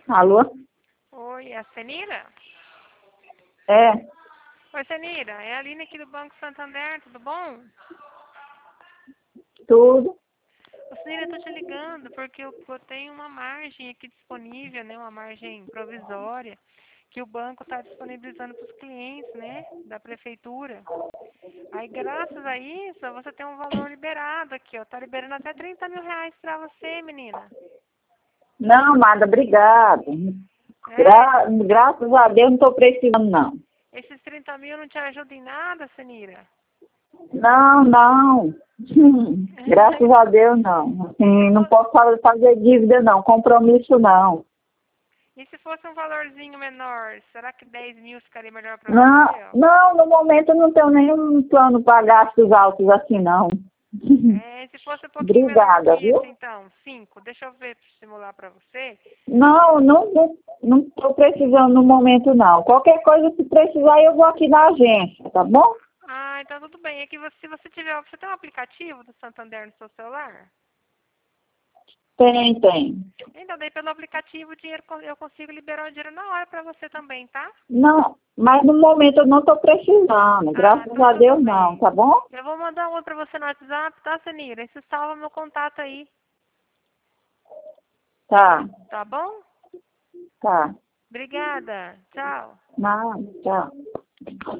Alô? Oi, é a Senira? É, Oi, Senira, é a Aline aqui do Banco Santander, tudo bom? tudo. Ô, Senira, eu tô te ligando porque eu tenho uma margem aqui disponível, né, uma margem provisória, que o banco está disponibilizando para os clientes, né, da prefeitura. Aí, graças a isso, você tem um valor liberado aqui, ó, tá liberando até R$ 30.000 para você, menina. Não, amada, obrigado. É, Graças a Deus não estou precisando, não. esses 30 mil não te ajudam em nada, Senira? Não, não. Graças a Deus, não. E se Assim, não fosse, posso fazer dívida, não. Compromisso, não. e se fosse um valorzinho menor, será que 10 mil ficaria melhor para Não, você, ó? não, no momento eu não tenho nenhum plano para gastos altos assim, não. É, se fosse um pouquinho menor que Obrigada, viu? isso, então, 5. Deixa eu ver, simular para você. Não, não estou precisando no momento, não. Qualquer coisa, se precisar, eu vou aqui na agência, tá bom? Ah, então tudo bem. É que se você tiver, você tem um aplicativo do Santander no seu celular? Tem. Então, daí pelo aplicativo o dinheiro, eu consigo liberar o dinheiro na hora para você também, tá? Não, mas no momento eu não estou precisando. Ah, Graças então a tudo Deus não, bem. tá bom? Eu vou mandar um para você no WhatsApp, tá, Senira? Aí você salva meu contato aí, Tá, tá bom? tá. Obrigada. Tchau. Não, tchau.